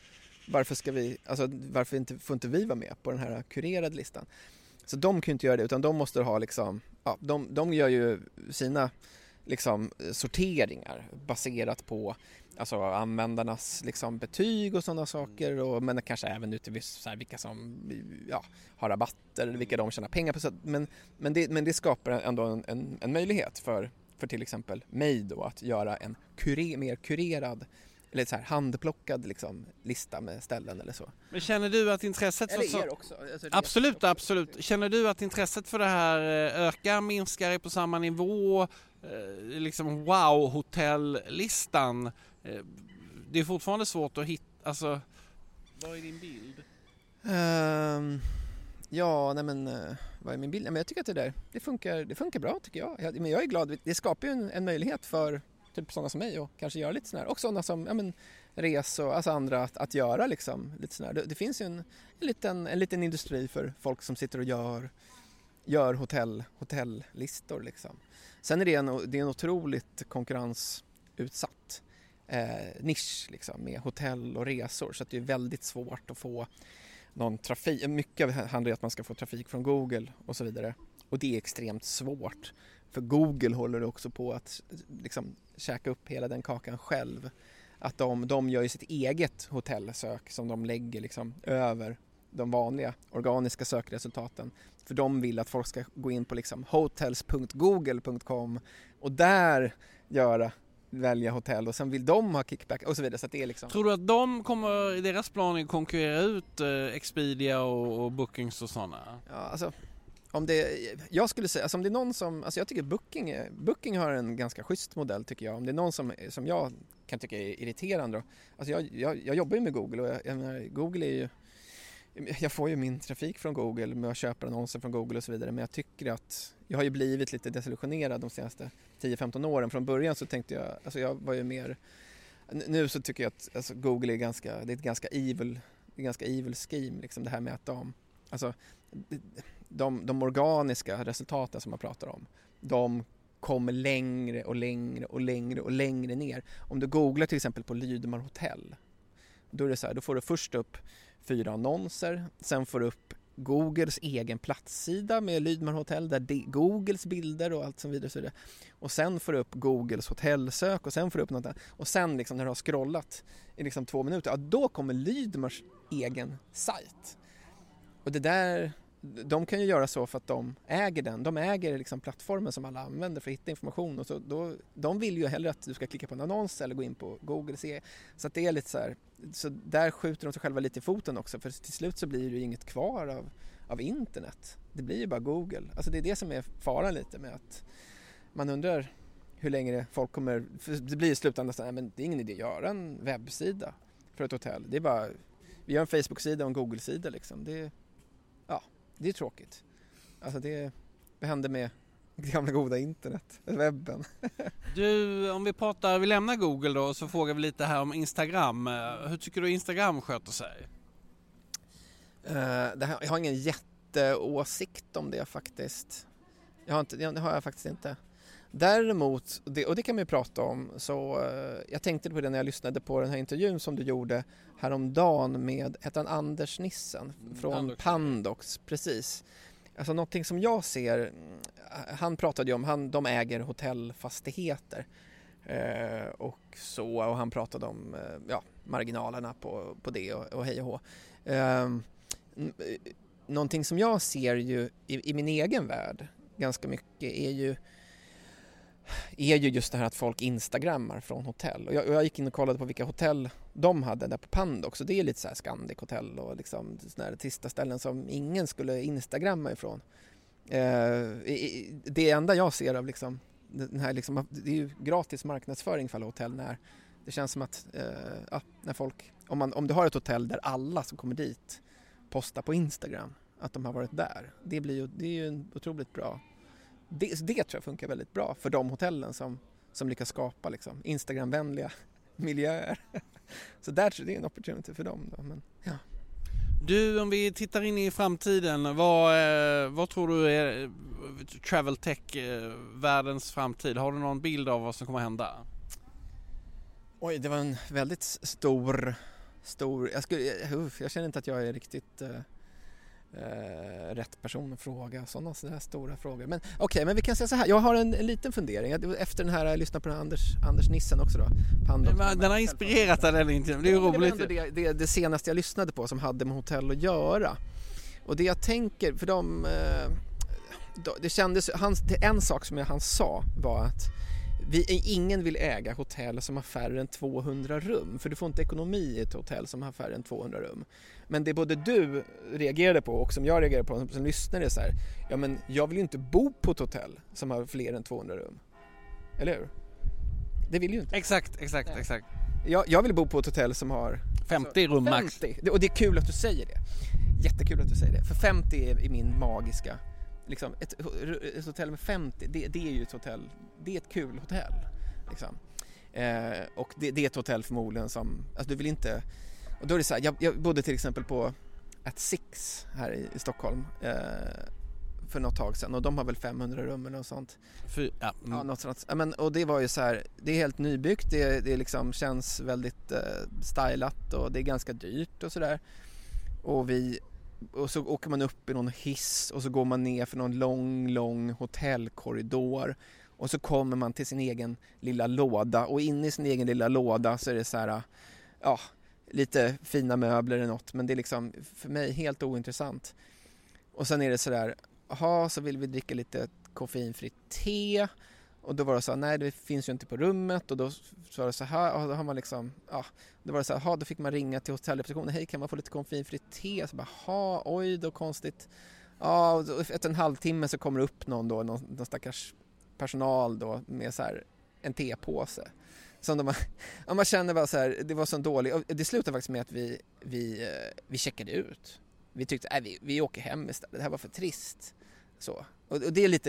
varför får inte vi vara med på den här kurerade listan? Så de kan ju inte göra det, utan de måste ha liksom, de gör ju sina liksom sorteringar baserat på alltså användarnas liksom betyg och sådana saker, och, men kanske även utifrån så här, vilka som har rabatter eller vilka de tjänar pengar på. Så, men det skapar ändå en möjlighet för till exempel mig då att göra en mer kurerad eller så här handplockad liksom, lista med ställen eller så. Men känner du att intresset för er också? Alltså, absolut. Känner du att intresset för det här ökar, minskar på samma nivå? Liksom wow-hotelllistan. Det är fortfarande svårt att hitta, alltså vad är din bild? Vad är min bild? Men jag tycker att det funkar bra tycker jag. Men jag är glad, det skapar ju en möjlighet för typ sådana som mig och kanske göra lite sån här, och sådana som resor, alltså andra att göra liksom lite sån här. Det finns ju en liten industri för folk som sitter och gör hotelllistor liksom. Sen är det en otroligt konkurrensutsatt nisch liksom, med hotell och resor, så att det är väldigt svårt att få någon trafik. Mycket handlar om att man ska få trafik från Google och så vidare, och det är extremt svårt, för Google håller också på att liksom käka upp hela den kakan själv. Att de gör ju sitt eget hotellsök som de lägger liksom över de vanliga organiska sökresultaten. För de vill att folk ska gå in på liksom hotels.google.com och där välja hotell, och sen vill de ha kickback och så vidare. Så att det är liksom... Tror du att de kommer i deras plan konkurrera ut Expedia och Bookings och sådana? Ja, alltså jag skulle säga, alltså om det är någon som, alltså jag tycker Booking har en ganska schysst modell tycker jag. Om det är någon som jag kan tycka är irriterande då. Alltså jag jobbar ju med Google, och jag menar, Google är ju, jag får ju min trafik från Google med att köpa annonser från Google och så vidare, men jag tycker att jag har ju blivit lite desillusionerad de senaste 10-15 åren. Från början så tänkte jag, alltså jag var ju mer, nu så tycker jag att alltså Google det är ett ganska evil scheme liksom, det här med att de organiska resultaten som man pratar om, de kommer längre ner. Om du googlar till exempel på Lydmar hotell, då är det så här, då får du först upp 4 annonser, sen får du upp Googles egen platssida med Lydmar hotell, där Googles bilder och allt som vidare, så vidare. Och sen får du upp Googles hotellsök, och sen får du upp något där. Och sen liksom, när du har scrollat i liksom 2 minuter, då kommer Lydmars egen sajt. Och det där, de kan ju göra så för att de äger den. De äger liksom plattformen som alla använder för att hitta information. Och så de vill ju hellre att du ska klicka på en annons eller gå in på Google och se. Så att det är lite så här, så där skjuter de sig själva lite i foten också. För till slut så blir det ju inget kvar av internet. Det blir ju bara Google. Alltså det är det som är faran lite med att man undrar hur länge folk kommer... För det blir i slutändan så här, men det är ingen idé att göra en webbsida för ett hotell. Det är bara... Vi gör en Facebook-sida och en Google-sida liksom. Det är tråkigt. Alltså det händer med det gamla goda internet, webben. Du, om vi lämnar Google då, så frågar vi lite här om Instagram. Hur tycker du Instagram sköter sig? Jag har ingen jätteåsikt om det faktiskt. Det har jag faktiskt inte. Däremot, och det kan man ju prata om, så jag tänkte på det när jag lyssnade på den här intervjun som du gjorde häromdagen med Anders Nissen från Pandox, precis. Alltså någonting som jag ser, han pratade ju om, de äger hotellfastigheter och han pratade om marginalerna på det och hej och hå. Någonting som jag ser ju i min egen värld ganska mycket är ju just det här att folk instagrammar från hotell. Och jag gick in och kollade på vilka hotell de hade där på Pandox. Och det är lite så här Scandic hotell och liksom sådana här trista ställen som ingen skulle instagramma ifrån. Det enda jag ser av liksom, den här liksom, det är ju gratis marknadsföring för alla hotell när det känns som att när folk, om du har ett hotell där alla som kommer dit postar på Instagram att de har varit där. Det är ju en otroligt bra. Det tror jag funkar väldigt bra för de hotellen som lyckas skapa liksom Instagramvänliga miljöer. Så där det är en opportunity för dem då, men ja. Du, om vi tittar in i framtiden, vad tror du är travel tech världens framtid? Har du någon bild av vad som kommer hända? Oj, det var en väldigt stor jag känner inte att jag är riktigt rätt person att fråga, sådana här stora frågor. Men okej, men vi kan säga så här, jag har en liten fundering. Efter den här, jag lyssnade på den Anders Nissen också då. Den har inspirerat den inte. Det är ju roligt. Det är det senaste jag lyssnade på som hade med hotell att göra. Och det jag tänker, för det kändes, en sak som han sa var att ingen vill äga hotell som har färre än 200 rum, för du får inte ekonomi i ett hotell som har färre än 200 rum. Men det både du reagerade på och som jag reagerade på som lyssnare är så här, ja men jag vill ju inte bo på ett hotell som har fler än 200 rum. Eller hur? Det vill ju inte. Exakt. Jag vill bo på ett hotell som har 50 rum max. 50. Och det är kul att du säger det. Jättekul att du säger det. För 50 är min magiska. Liksom, ett hotell med 50, det är ju ett hotell. Det är ett kul hotell. Liksom. Och det är ett hotell förmodligen som... Alltså du vill inte... Och då är det så här, jag bodde till exempel på At Six här i Stockholm för något tag sedan. Och de har väl 500 rum eller något sånt. Ja, något sånt. Ja, men, och det var ju så här, det är helt nybyggt. Det liksom känns väldigt stylat och det är ganska dyrt och sådär. Och så åker man upp i någon hiss och så går man ner för någon lång hotellkorridor och så kommer man till sin egen lilla låda och inne i sin egen lilla låda så är det så här, ja, lite fina möbler eller något, men det är liksom för mig helt ointressant. Och sen är det så där, så vill vi dricka lite koffeinfritt te. Och då var det så här, nej det finns ju inte på rummet. Och då var det så här, och då har man liksom, då var det så här, då fick man ringa till hotellreceptionen. Hej, kan man få lite koffeinfritt te? Så bara, oj då konstigt. Ja, efter en halvtimme så kommer det upp någon stackars personal då med så här en tepåse. Som man känner bara så här, det var så dåligt. Och det slutade faktiskt med att vi checkade ut. Vi tyckte, vi åker hem istället. Det här var för trist. Så. Och det är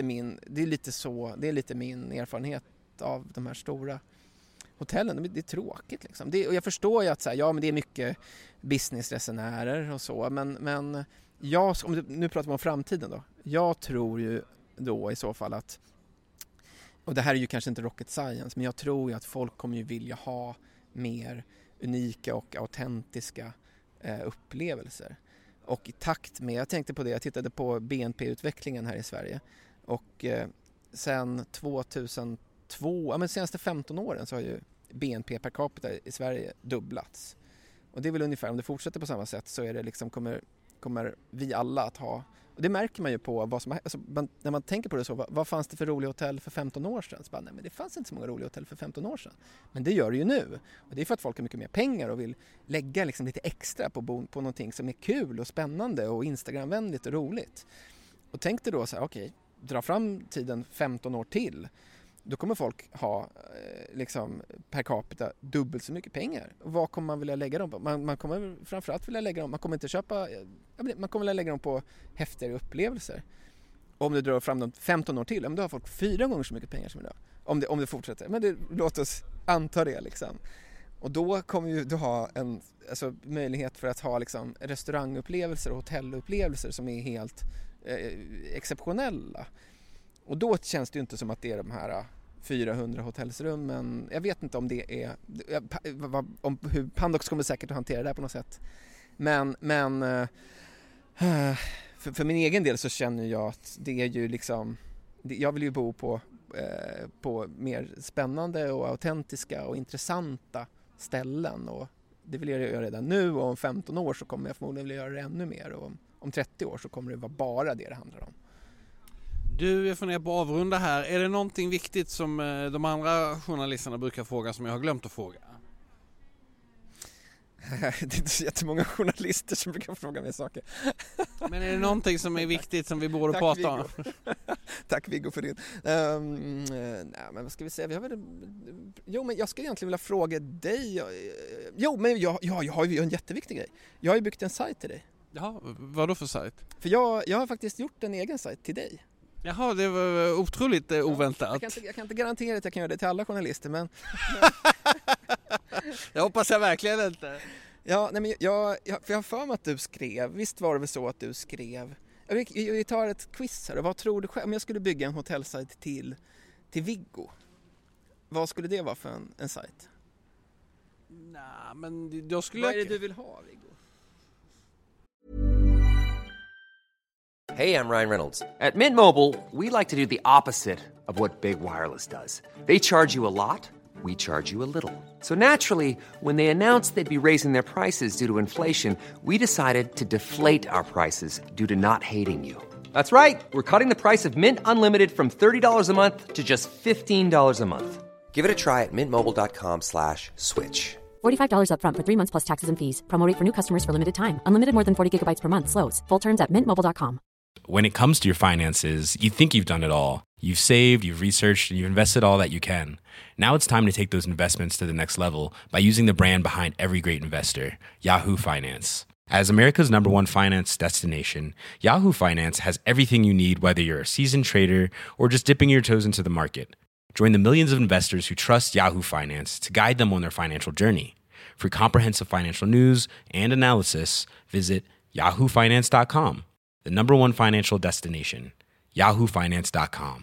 lite min erfarenhet av de här stora hotellen. Det är tråkigt liksom. Och jag förstår ju att så här, men det är mycket businessresenärer och så, men nu pratar vi om framtiden då. Jag tror ju då i så fall att, och det här är ju kanske inte rocket science, men jag tror ju att folk kommer ju vilja ha mer unika och autentiska upplevelser. Och i takt med, jag tänkte på det, jag tittade på BNP-utvecklingen här i Sverige och sen 2002, men de senaste 15 åren så har ju BNP per capita i Sverige dubblats. Och det är väl ungefär, om det fortsätter på samma sätt så är det liksom, kommer vi alla att ha, och det märker man ju på vad som, alltså, när man tänker på det så, vad fanns det för roliga hotell för 15 år sedan? Så bara, nej men det fanns inte så många roliga hotell för 15 år sedan. Men det gör det ju nu. Och det är för att folk har mycket mer pengar och vill lägga liksom lite extra på någonting som är kul och spännande och Instagramvänligt och roligt. Och tänk dig då så här, okej, dra fram tiden 15 år till. Då kommer folk ha liksom per capita dubbelt så mycket pengar. Och vad kommer man vilja lägga dem på? Man kommer framförallt vilja lägga dem, man kommer inte köpa, man kommer vilja lägga dem på häftigare upplevelser. Och om du drar fram dem 15 år till, då har folk 4 gånger så mycket pengar som idag. Om det fortsätter. Men låt oss anta det liksom. Och då kommer du ha en möjlighet för att ha liksom restaurangupplevelser och hotellupplevelser som är helt exceptionella. Och då känns det ju inte som att det är de här 400 hotellsrummen. Jag vet inte om det är, om hur Pandox kommer säkert att hantera det här på något sätt. Men för min egen del så känner jag att det är ju liksom, jag vill ju bo på mer spännande och autentiska och intressanta ställen, och det vill jag göra redan nu, och om 15 år så kommer jag förmodligen vilja göra det ännu mer, och om 30 år så kommer det vara bara det handlar om. Du, jag funderar på att avrunda här. Är det någonting viktigt som de andra journalisterna brukar fråga som jag har glömt att fråga? Det är inte så jättemånga journalister som brukar fråga mig saker. Men är det någonting som är viktigt som vi borde prata om? Tack Viggo för det. Nej, men vad ska vi säga? Men jag skulle egentligen vilja fråga dig. Men jag har ju en jätteviktig grej. Jag har ju byggt en sajt till dig. Jaha, vad då för sajt? För jag har faktiskt gjort en egen sajt till dig. Jaha, det var otroligt oväntat. Jag kan inte garantera att jag kan göra det till alla journalister, men... Jag hoppas jag verkligen inte. Ja, nej, men jag har för mig att du skrev, visst var det väl så att du skrev... Vi tar ett quiz här, vad tror du själv, om jag skulle bygga en hotellsajt till Viggo, vad skulle det vara för en sajt? Nej, men då skulle Vad är det du vill ha, Viggo? Hey, I'm Ryan Reynolds. At Mint Mobile, we like to do the opposite of what Big Wireless does. They charge you a lot, we charge you a little. So naturally, when they announced they'd be raising their prices due to inflation, we decided to deflate our prices due to not hating you. That's right. We're cutting the price of Mint Unlimited from $30 a month to just $15 a month. Give it a try at mintmobile.com/switch. $45 up front for 3 months plus taxes and fees. Promo rate for new customers for limited time. Unlimited more than 40 gigabytes per month slows. Full terms at mintmobile.com. When it comes to your finances, you think you've done it all. You've saved, you've researched, and you've invested all that you can. Now it's time to take those investments to the next level by using the brand behind every great investor, Yahoo Finance. As America's #1 finance destination, Yahoo Finance has everything you need, whether you're a seasoned trader or just dipping your toes into the market. Join the millions of investors who trust Yahoo Finance to guide them on their financial journey. For comprehensive financial news and analysis, visit yahoofinance.com, the #1 financial destination, yahoofinance.com.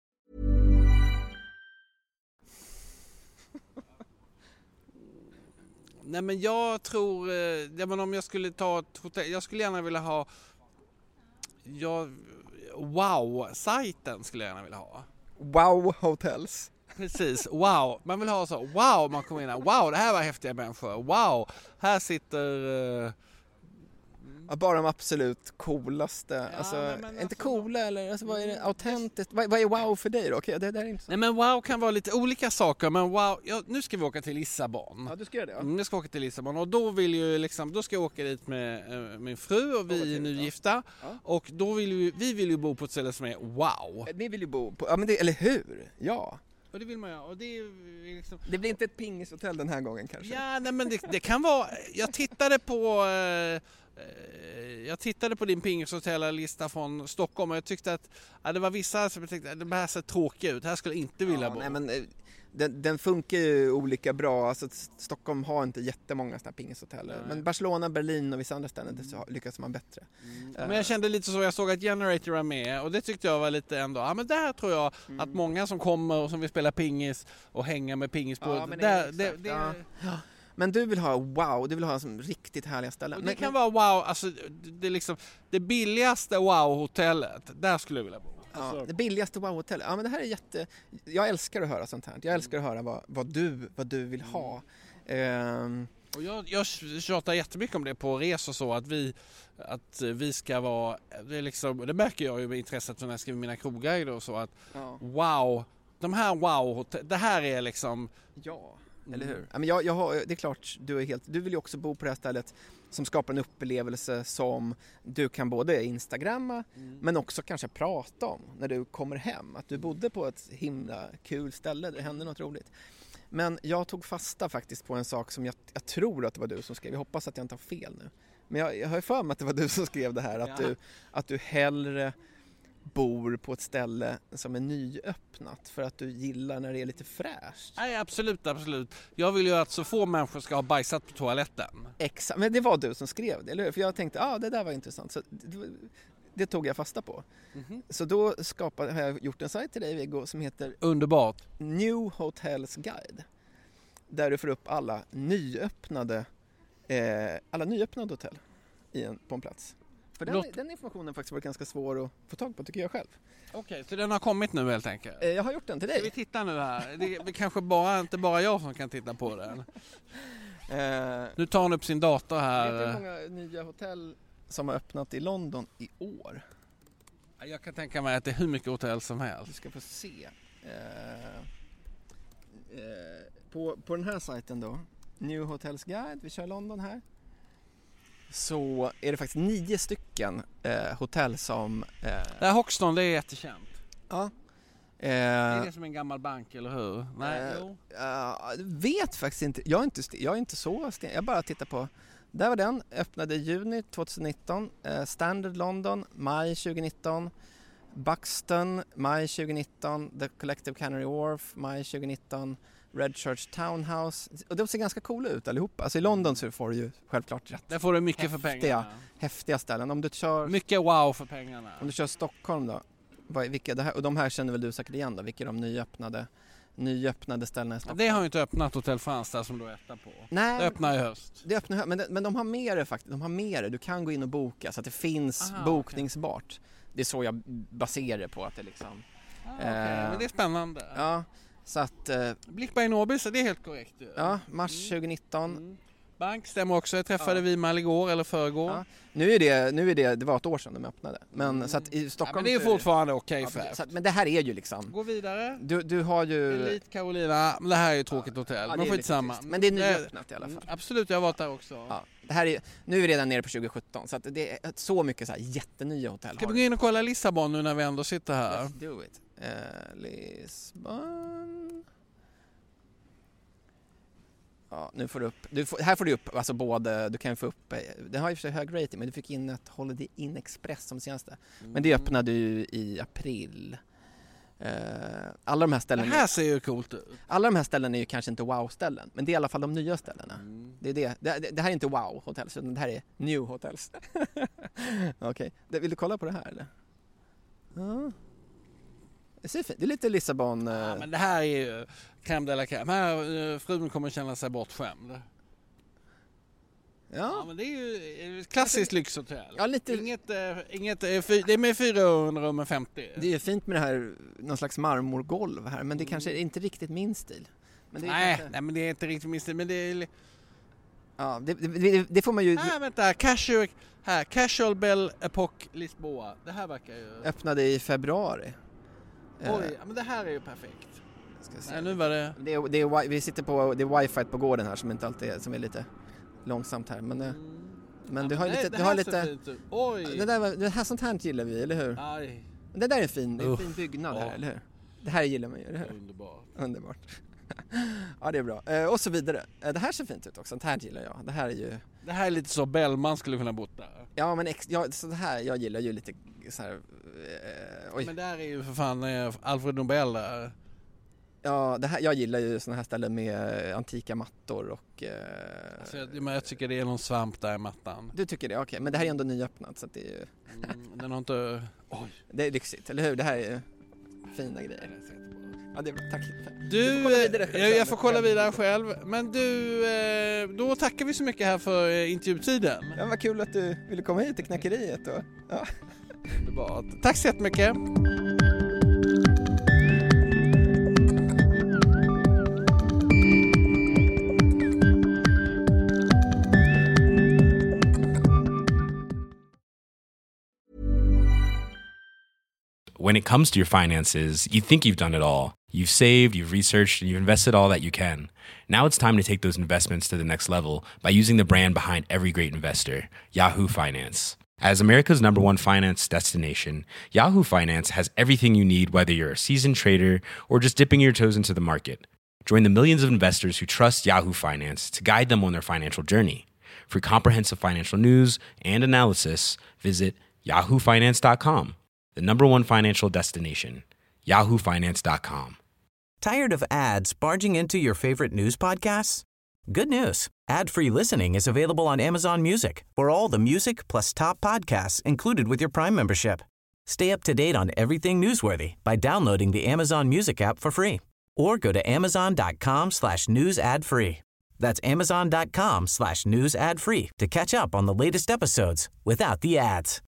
Nej, men jag tror, men om jag skulle ta ett hotell, jag skulle gärna vilja ha, wow-sajten skulle jag gärna vilja ha. Wow Hotels. Precis, wow. Man vill ha så, wow, man kommer in här, wow, det här var häftiga människor, wow, här sitter... Bara de absolut coolaste, alltså, inte coola eller, alltså, vad är det, autentiskt, vad är wow för dig då? Okej, det där är inte så. Nej, men wow kan vara lite olika saker, men wow, nu ska vi åka till Lissabon. Ja, du ska göra det, ja. Jag ska åka till Lissabon och då vill ju liksom, då ska jag åka dit med min fru och vi är nygifta. Ja. Och då vi vill ju bo på ett ställe som är wow. Ni vill ju bo på, ja men det, eller hur? Ja. Och det vill man göra. Och det är liksom... Det blir inte ett pingishotell den här gången kanske? Ja, nej, men det kan vara, jag tittade på din pingishotellista från Stockholm och jag tyckte att det var vissa som jag tyckte att det här ser tråkigt ut, här skulle jag inte vilja bo. Nej, men den funkar ju olika bra, alltså Stockholm har inte jättemånga sådana här pingishotell, men Barcelona, Berlin och vissa andra ställen lyckas man bättre. Men jag kände lite så, jag såg att Generator var med och det tyckte jag var lite ändå, men där tror jag att många som kommer och som vill spela pingis och hänga med pingis på, Men du vill ha wow, du vill ha som riktigt härliga ställen. Det kan vara wow, alltså det är liksom det billigaste wow-hotellet, där skulle jag vilja bo. Alltså. Ja, det billigaste wow-hotellet. Ja, men det här är jag älskar att höra sånt här. Jag älskar att höra vad du vill ha. Och jag tjatar jättemycket om det på resor så att vi ska vara, det är liksom, det märker jag ju med intresset när jag skriver mina krogguider och så att wow, de här wow-hotell, det här är liksom eller hur? Ja, men jag har, det är klart, du vill ju också bo på det här stället som skapar en upplevelse som du kan både instagramma men också kanske prata om när du kommer hem. Att du bodde på ett himla kul ställe, det hände något roligt. Men jag tog fasta faktiskt på en sak som jag tror att det var du som skrev. Jag hoppas att jag inte har fel nu. Men jag har ju för mig att det var du som skrev det här. Att du hellre bor på ett ställe som är nyöppnat för att du gillar när det är lite fräscht. Nej, absolut. Jag vill ju att så få människor ska ha bajsat på toaletten. Exakt, men det var du som skrev det, eller hur? För jag tänkte, det där var intressant. Så det tog jag fasta på. Mm-hmm. Så då har jag gjort en sajt till dig, Viggo, som heter Underbart. New Hotels Guide. Där du får upp alla nyöppnade hotell på en plats. För den informationen faktiskt var ganska svår att få tag på, tycker jag själv. Okej, så den har kommit nu helt enkelt? Jag har gjort den till dig. Ska vi titta nu här? Det är kanske inte bara jag som kan titta på den. Nu tar han upp sin dator här. Vet du hur många nya hotell som har öppnat i London i år? Jag kan tänka mig att det är hur mycket hotell som helst. Du ska få se. På den här sajten då, New Hotels Guide, vi kör London här. Så är det faktiskt 9 stycken hotell som... Det här Hoxton, det är jättekänt. Ja. Är det som en gammal bank, eller hur? Nej, vet faktiskt inte. Jag är inte så sten. Jag bara tittar på... Där var den. Öppnade i juni 2019. Standard London, maj 2019. Buxton, maj 2019. The Collective Canary Wharf, maj 2019. Red Church Townhouse. Och de ser ganska coola ut allihopa. Alltså i London så får du ju självklart rätt. Där får du mycket för pengarna. Häftiga ställen. Om du kör... Mycket wow för pengarna. Om du kör Stockholm då. Och de här känner väl du säkert igen då. Vilka är de nyöppnade ställena i Stockholm? Det har ju inte öppnat Hotel France där som du äter på. Nej, det öppnar i höst. Det öppnar, men de har mer faktiskt. De har mer. Du kan gå in och boka så att det finns bokningsbart. Okay. det är så jag baserar det på att det liksom... Men det är spännande. Ja, så att... Blickberg Nobel, så det är helt korrekt. Ja, mars 2019. Bank stämmer också. Jag träffade Vimal igår eller förrgår. Ja. Nu är det var ett år sedan de öppnade. Men så att i Stockholm... men det är fortfarande okej men det här är ju liksom... Gå vidare. Du har ju... Elite Carolina, det här är ju ett tråkigt hotell. Men skitsamma. Men det är nyöppnat i alla fall. Absolut, jag har varit där också. Ja, det här är, nu är vi redan nere på 2017, så att det är så mycket så här jättenya hotell. Ska vi gå in och kolla Lissabon nu när vi ändå sitter här? Let's do it. Lisbon... Ja, nu får du upp... här får du upp alltså både... Du kan få upp... Det har ju för sig hög rating, men du fick in ett Holiday Inn Express som senaste. Men det öppnade ju i april. Alla de här ställena... Det här ser ju coolt ut. Alla de här ställena är ju kanske inte wow-ställen, men det är i alla fall de nya ställena. Det här är inte wow-hotels, utan det här är new hotels. Okej. Vill du kolla på det här eller? Ja. Det ser fint. Det är lite Lissabon. Ja, men det här är ju crème de la crème. Här frun kommer känna sig bortskämd. Ja, men det är ju ett klassiskt lyxhotell. Ja, lite... det är med 400 rum och 50. Det är fint med det här, någon slags marmorgolv här, men det kanske är inte riktigt min stil. Men det är nej, men det är inte riktigt min stil, men det är... Ja, det får man ju... Nej, vänta, Casual Belle Epoque Lisboa. Det här verkar ju... Öppnade i februari. Oj, men det här är ju perfekt. Ska se. Nej, nu var det... Vi sitter på... Det är wifi på gården här som inte alltid är, som är lite långsamt här, men du har lite... Du har lite... Oj! Det här sånt här gillar vi, eller hur? Aj. Det där är en fin byggnad här, eller hur? Det här gillar man ju, eller hur? Underbart. Ja, det är bra. Och så vidare. Det här ser fint ut också. Det här gillar jag. Det här är ju... Det här är lite så Bellman skulle kunna bo där. Ja, men så det här, jag gillar ju lite så här... Oj. Men där är ju för fan Alfred Nobel där. Ja, jag gillar ju såna här ställen med antika mattor och... jag tycker det är någon svamp där i mattan. Du tycker det? Okej. Men det här är ändå nyöppnat, så att det är ju... Den har inte... Oj. Det är lyxigt, eller hur? Det här är ju fina grejer. Ja, det är bra. Tack. Jag får kolla vidare själv. Men du, då tackar vi så mycket här för intervjutiden. Ja, vad kul att du ville komma hit till Knackeriet. Och, ja. Underbart. Tack så jättemycket. When it comes to your finances, you think you've done it all. You've saved, you've researched, and you've invested all that you can. Now it's time to take those investments to the next level by using the brand behind every great investor, Yahoo Finance. As America's #1 finance destination, Yahoo Finance has everything you need, whether you're a seasoned trader or just dipping your toes into the market. Join the millions of investors who trust Yahoo Finance to guide them on their financial journey. For comprehensive financial news and analysis, visit yahoofinance.com. The #1 financial destination, yahoofinance.com. Tired of ads barging into your favorite news podcasts? Good news. Ad-free listening is available on Amazon Music for all the music plus top podcasts included with your Prime membership. Stay up to date on everything newsworthy by downloading the Amazon Music app for free or go to amazon.com/news ad free. That's amazon.com/news ad free to catch up on the latest episodes without the ads.